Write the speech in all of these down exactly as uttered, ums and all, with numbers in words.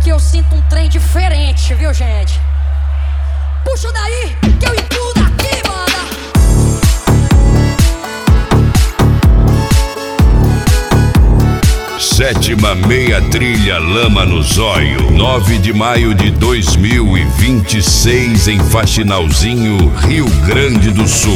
eu sinto um trem diferente, viu, gente? Puxa daí, que eu incluo aqui, manda. Sétima meia trilha Lama no Zóio, nove de maio de dois mil e vinte e seis em Faxinalzinho, Rio Grande do Sul.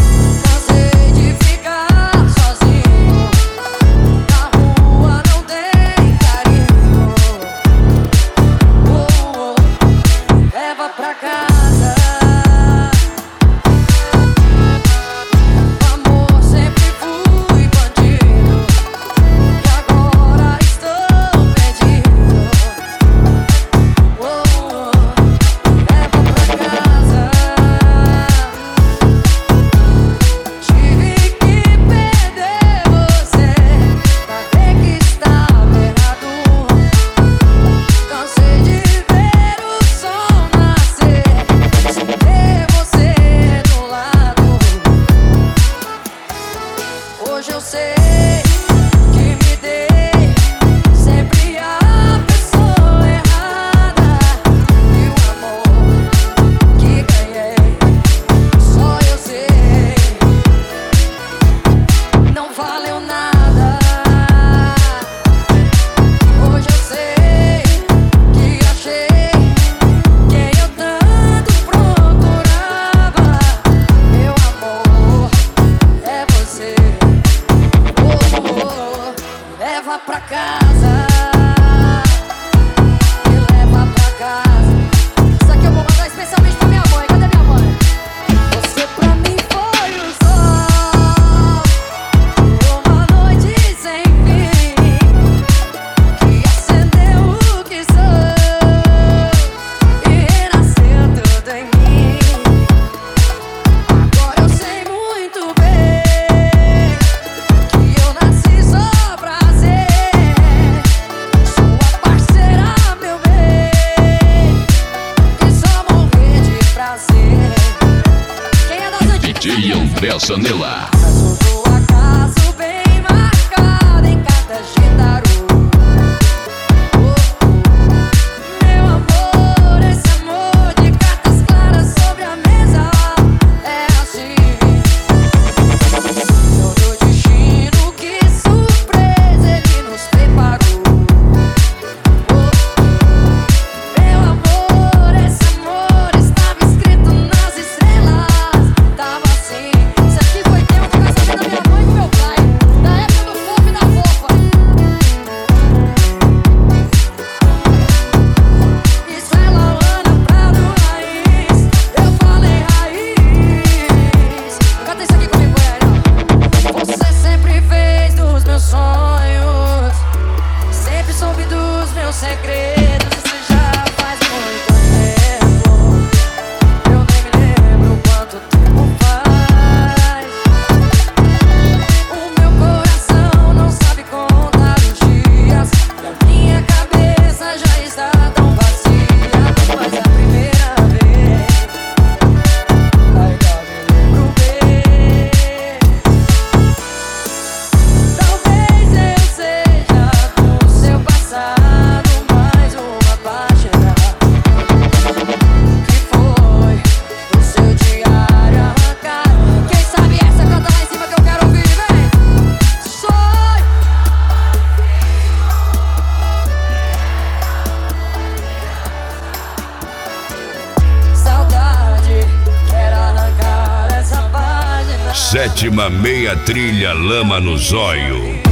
Hoje eu sei que me dei sempre a pessoa errada, e o amor que ganhei só eu sei não valeu nada. Hoje eu sei que achei quem eu tanto procurava. Meu amor é você. Leva pra casa, me leva pra casa. Isso aqui eu vou mandar especialmente pra minha mãe. Cadê minha mãe? Você pra mim foi o sol, uma noite sem fim, que acendeu o que sou e renasceu tudo em mim. Agora eu sei muito bem que eu nasci só pra D J André Zanella. Sou do acaso bem marcado em cartas de tarô. Oh, oh. Meu amor, esse amor de cartas claras sobre a mesa é assim. Todo destino, que surpresa ele nos preparou. Oh, oh. Meu amor, esse amor estava escrito nas estrelas. Tava assim. Isso aqui foi tempo do casamento da minha mãe e do meu pai, da época do fofo e da fofa. Isso é Lauana Prado Raiz. Eu falei raiz. Canta isso aqui comigo, Goiânia. Você sempre fez dos meus sonhos, sempre soube dos meus segredos. Isso já faz muito tempo, eu nem me lembro quanto tempo faz. O meu coração não sabe contar os dias, e a minha cabeça já está tão vazia. Mas é a primeira vez ainda me lembro bem. Talvez eu seja do seu passado mais uma página que foi do seu diário arrancado. Quem sabe essa canta lá em cima que eu quero ouvir, vem. Sonho. Saudade, quero arrancar essa página. Sétima meia trilha Lama no Zóio.